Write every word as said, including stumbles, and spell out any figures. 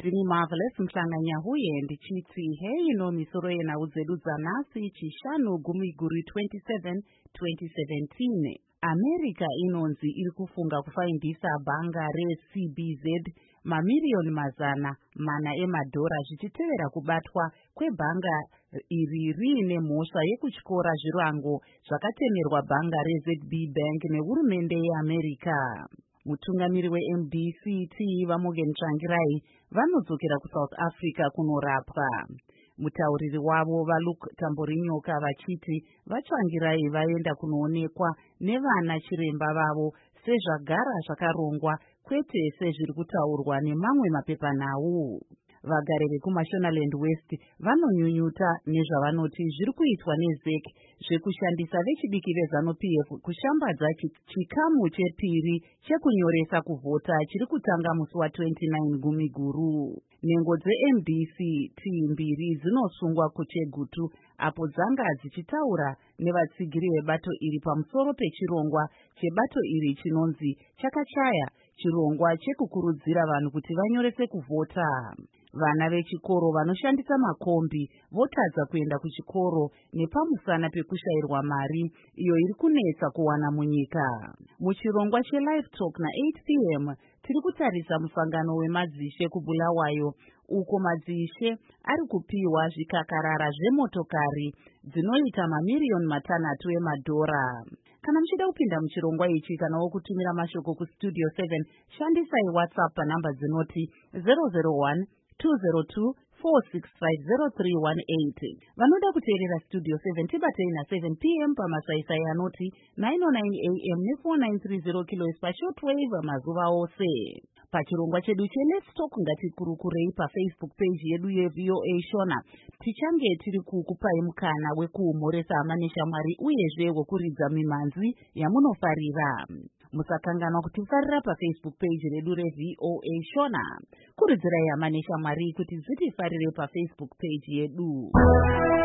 ndini Marvelous Mhlanganya huye ndichiti hey no misoro yena udzeduza nasi chishanu gumiguri twenty-seven twenty seventeen. America inonzi iri kufunga kufaindisa bhanga re-C B Z mamiliyoni mazana mana emadhora zvichitevera kubatwa kwebhanga iri riine mhosva yekutyora zvirango zvakatemerwa bhanga re-Z B Bank nehurumende yeAmerica. Mutungamiri we-M D C T vaMorgan Tsvangirai vanodzokera kuSouth Africa kunorapwa. Mutauriri wavo vaLuke Tamborinyoka vachiti vaTsvangirai vaenda kunoonekwa nevana chiremba vavo sezvagara zvakarongwa kwete sezviri kutaurwa nemamwe mapepanhau. Vagari vekuMashonaland West vanonyunyuta nezvavanoti zviri kuitwa neZ E C zvekushandisa vechidiki veZANU-P F kushambadza chikamu chepiri chekunyoresa kuvhota chiri kutanga musi wa29 Gumiguru. Nhengo dze-M D C T mbiri dzinosungwa kuChegutu apo dzanga dzichitaura nevatsigiri vebato iri pamusoro pechirongwa chebato iri chinonzi chakachaya chirongwa chekukurudzira vanhu kuti vanyorese kuvhota. Vana vechikoro vanoshandisa makombi votadza kuenda kuchikoro nepamusana pekushayirwa mari iyo iri kunetsa kuwana munyika. Muchirongwa cheLive Talk na-eight p m tiri kutarisa musangano wemadzishe kuBulawayo uko madzishe ari kupiwa zvikakarara zvemotokari dzinoita mamiliyoni matanhatu emadhora. Kana muchida kupinda muchirongwa ichi kanawo kutumira mashoko kustudio seven shandisai WhatsApp panhamba dzinoti zero zero one two zero two four six five zero three one eight. Vanoda kuteerera Studio seven tibatei na-seven p m pamasaisai anoti nine oh nine a m ne-four nine three zero kilohertz pashortwave mazuva ose. Pachirongwa chedu cheLet's Talk ngatikurukurei paFacebook page yedu yeV O A Shona. Tichange tiri kukupai mukana wekuumhoresa hama neshamwari uyezve wekuridza mimhanzi yamunofarira. Musakanganwa kutifarira paFacebook page redu reV O A Shona. Kuridzirai hama neshamwari kuti dzitifarire paFacebook page yedu.